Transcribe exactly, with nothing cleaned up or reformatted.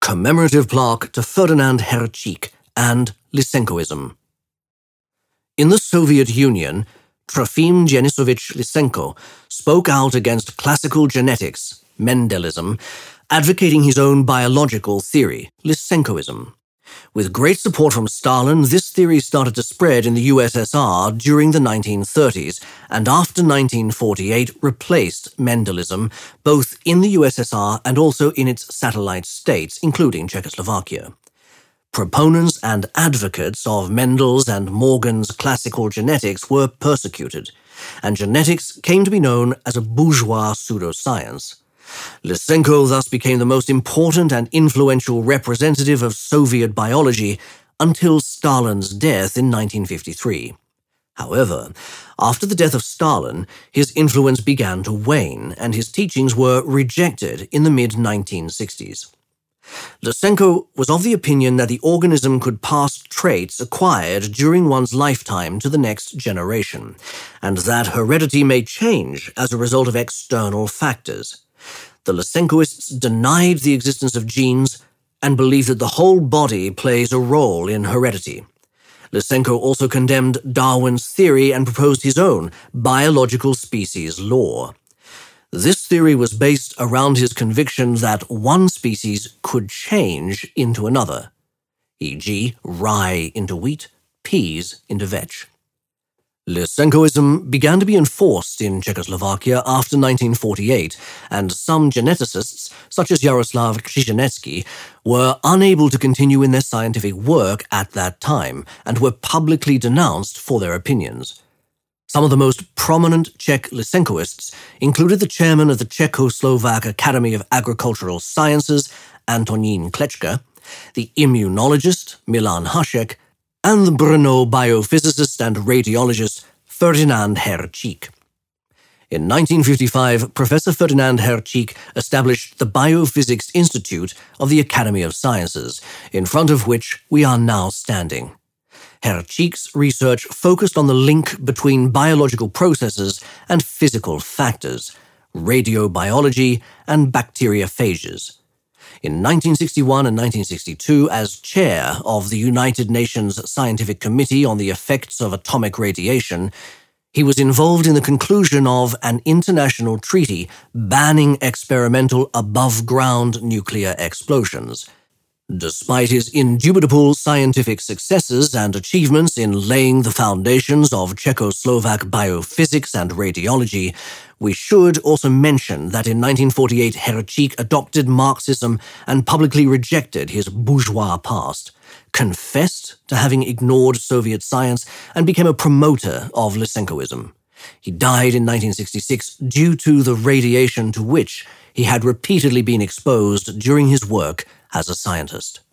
Commemorative Plaque to Ferdinand Herchik and Lysenkoism. In the Soviet Union, Trofim Denisovich Lysenko spoke out against classical genetics, Mendelism, advocating his own biological theory, Lysenkoism. With great support from Stalin, this theory started to spread in the U S S R during the nineteen thirties, and after nineteen forty-eight replaced Mendelism, both in the U S S R and also in its satellite states, including Czechoslovakia. Proponents and advocates of Mendel's and Morgan's classical genetics were persecuted, and genetics came to be known as a bourgeois pseudoscience. Lysenko thus became the most important and influential representative of Soviet biology until Stalin's death in nineteen fifty-three. However, after the death of Stalin, his influence began to wane, and his teachings were rejected in the mid nineteen sixties. Lysenko was of the opinion that the organism could pass traits acquired during one's lifetime to the next generation, and that heredity may change as a result of external factors. The Lysenkoists denied the existence of genes and believed that the whole body plays a role in heredity. Lysenko also condemned Darwin's theory and proposed his own biological species law. This theory was based around his conviction that one species could change into another, for example rye into wheat, peas into vetch. Lysenkoism began to be enforced in Czechoslovakia after nineteen forty-eight, and some geneticists, such as Jaroslav Křižanečský, were unable to continue in their scientific work at that time and were publicly denounced for their opinions. Some of the most prominent Czech Lysenkoists included the chairman of the Czechoslovak Academy of Agricultural Sciences, Antonín Klečka, the immunologist Milan Hašek, and the Brno biophysicist and radiologist Ferdinand Herchik. In nineteen fifty-five, Professor Ferdinand Herchik established the Biophysics Institute of the Academy of Sciences, in front of which we are now standing. Herchik's research focused on the link between biological processes and physical factors, radiobiology and bacteriophages. In nineteen sixty-one and nineteen sixty-two, as chair of the United Nations Scientific Committee on the Effects of Atomic Radiation, he was involved in the conclusion of an international treaty banning experimental above-ground nuclear explosions. Despite his indubitable scientific successes and achievements in laying the foundations of Czechoslovak biophysics and radiology, we should also mention that in nineteen forty-eight Herchik adopted Marxism and publicly rejected his bourgeois past, confessed to having ignored Soviet science, and became a promoter of Lysenkoism. He died in nineteen sixty-six due to the radiation to which he had repeatedly been exposed during his work as a scientist.